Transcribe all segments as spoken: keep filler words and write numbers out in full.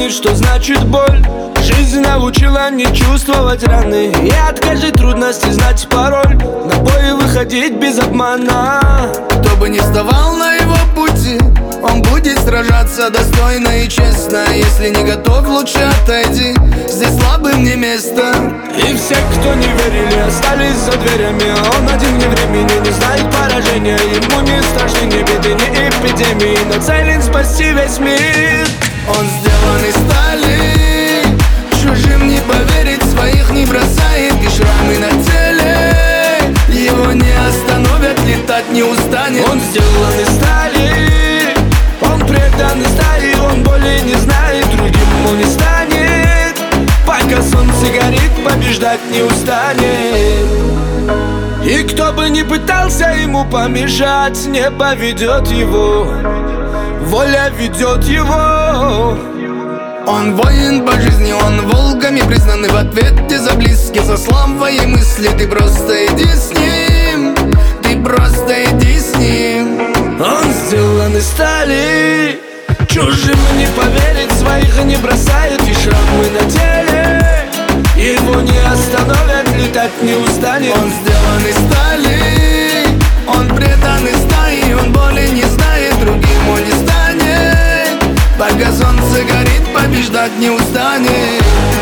помнит, что значит боль. Жизнь научила не чувствовать раны, и от каждой трудности знать пароль. На бой выходить без обмана. Кто бы ни вставал на его пути, он будет сражаться достойно и честно. Если не готов, лучше отойди, здесь слабым не место. И все, кто не верили, остались за дверями. Он один вне времени, не знает поражения. Ему не страшны ни беды, ни эпидемии, нацелен спасти весь мир. Он сделан из стали, чужим не поверить, своих не бросает. И шрамы на теле его не остановят, летать не устанет. Он сделан из стали, он предан стали, он боли не знает, другим он не станет. Пока солнце горит, побеждать не устанет. И кто бы ни пытался ему помешать, небо ведет его, воля ведет его. Он воин по жизни, он волками признанный в ответе за близких, за слабые мысли. Ты просто иди с ним, ты просто иди с ним. Он сделан из стали, чужим не поверить, своих не бросает. И шрамы на теле его не остановят, летать не устанет. Он сделан из стали, он предан из стаи, он боли не знает, другим он не станет. Пока солнце горит, побеждать не устанет.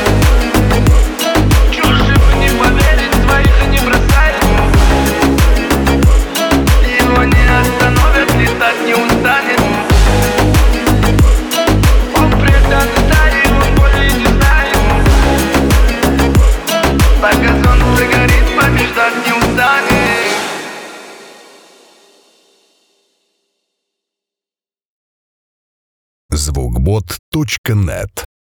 Чужим не поверить, своих не бросает. Его не остановят, летать не устанет. Он предан стаи, он боли не знает. Пока солнце горит, побеждать не устанет. звукбот точка нет